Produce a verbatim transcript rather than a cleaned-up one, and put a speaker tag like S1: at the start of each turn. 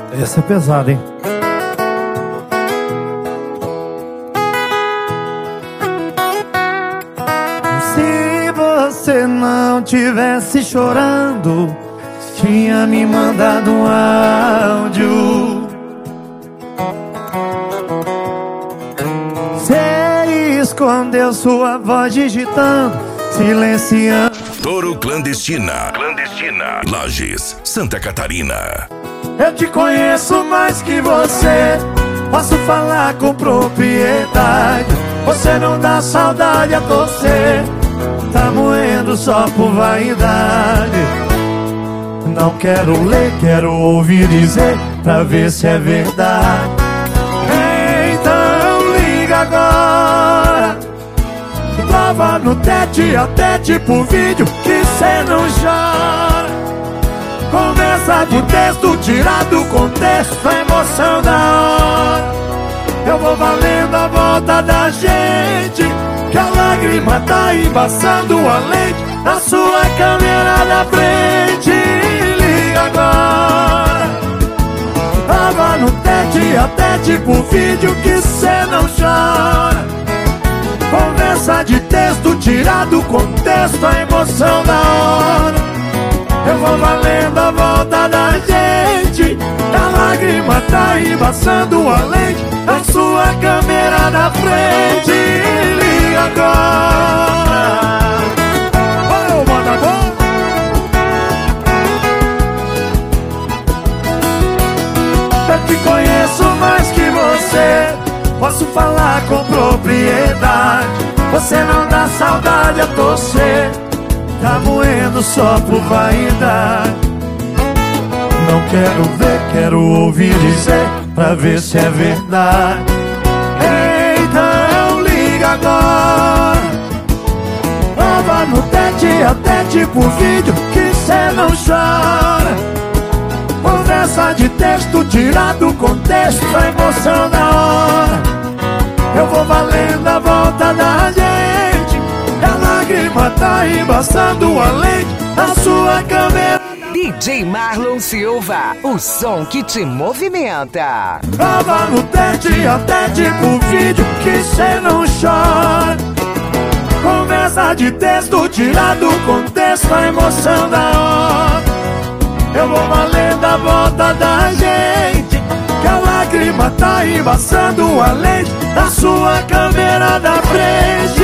S1: Essa é pesada, hein? Se você não tivesse chorando, tinha me mandado um áudio. Você escondeu sua voz digitando, silenciando.
S2: Toro Clandestina. Clandestina. Lages, Santa Catarina.
S1: Eu te conheço mais que você, posso falar com propriedade. Você não dá saudade a torcer, tá moendo só por vaidade. Não quero ler, quero ouvir dizer, pra ver se é verdade. Então liga agora, prova no tete a tete por vídeo que cê não chora. Conversa de texto tirado do contexto, a emoção da hora. Eu vou valendo a volta da gente, que a lágrima tá embaçando a lente na sua câmera da frente. Liga agora, tava no tete a tete por vídeo que cê não chora. Conversa de texto tirado do contexto, a emoção da hora. Eu vou valendo a volta da gente, a lágrima tá embaçando a lente na sua câmera da frente. Liga agora. Ô, manda bom. Eu te conheço mais que você, posso falar com propriedade. Você não dá saudade a torcer, tá moendo só por vaidade. Não quero ver, quero ouvir dizer, pra ver se é verdade. Então liga agora, prova no tete a tete por vídeo que cê não chora. Conversa de texto tirado do contexto, a emoção da hora. Eu vou valendo a volta da gente, a lágrima tá embaçando a lente na sua câmera.
S3: D J Marlon Silva, o som que te movimenta.
S1: Prova no tete a tete por vídeo que cê não chora. Conversa de texto tirado do contexto, a emoção da hora. Eu vou valendo a volta da gente, que a lágrima tá embaçando a lente na sua câmera da frente.